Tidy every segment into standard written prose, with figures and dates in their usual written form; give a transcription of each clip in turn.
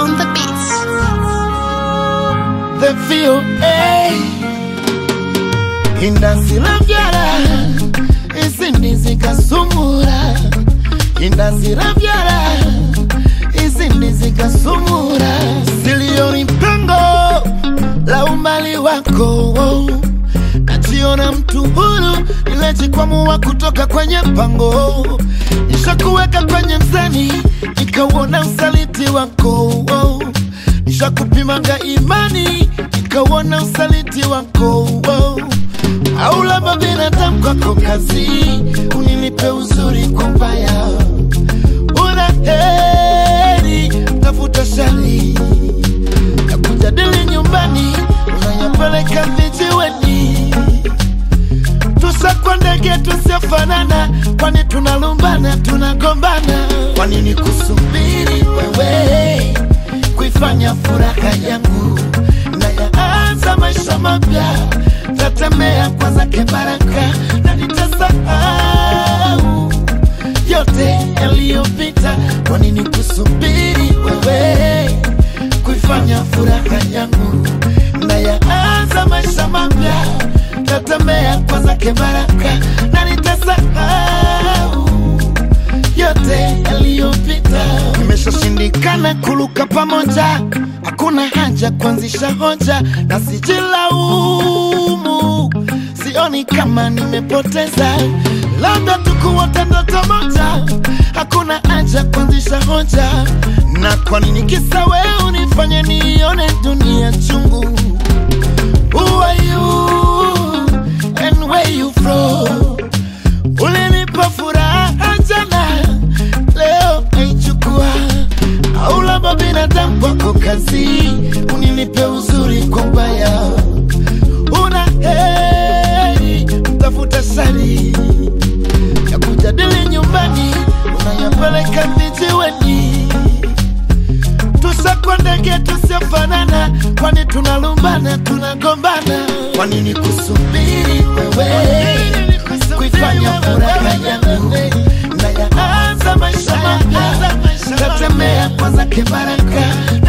on the beats. The VOA Indazira vyara Izindi zikasumura Indazira vyara Izindi zikasumura Silioni mpango la umali wako Najiona mtu huru Nilejikwamua kutoka kwenye pango Nishakuweka kwenye mzani Nikauona usaliti wako Nishakupimanga imani Nikauona usaliti wako au labda binadamu kwako kazi Unilipe uzuri kwa mbaya Una heri tafuta shari ya kujadili nyumbani Unayapeleka vijiweni Tusakwa ndege tusiofanana Kwani tunalumbana tunagombana Kwa nini kusubiri wewe Kuifanya furaha yangu Na yaanza maisha mapya Tatemea kwa zake baraka Na nitasahau yote yaliyopita Kwa nini kusubiri wewe Kuifanya furaha yangu Na yaanza maisha mapya Tatemea kwa zake baraka Na nitasahau yote yaliyopita Nimeshashindikana kuluka pamoja Hakuna haja kuanzisha hoja Na sijilaumu Sioni kama nimepoteza Labda tukuota ndoto moja Hakuna haja kuanzisha hoja Na kwa nini kisa wewe unifanye nione dunia chungu Who are you and where you from Ulinipa furaha jana Leo naichukua au labda binadamu kwako kazi Unilipe uzuri kwa mbaya Una heri tafuta shari ya kujadili nyumbani Unayapeleka vijiweni Tusakwa ndege tusiofanana Kwani tunalumbana tunagombana Kwa nini kusubiri wewe Kuifanya furaha yangu Na yaanza maisha mapya Tatemea kwa zake baraka Na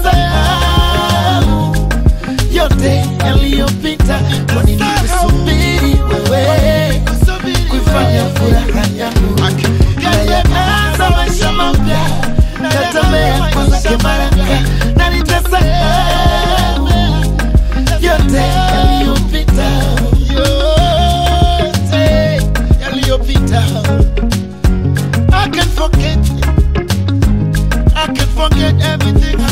nitasahau yote yaliyopita Kwa nini kusubiri wewe Kuifanya furaha yangu Na yaanza maisha mapya Tatemea kwa zake baraka Na nitasahau yote yaliyopita Yote yaliyopita I can forget everything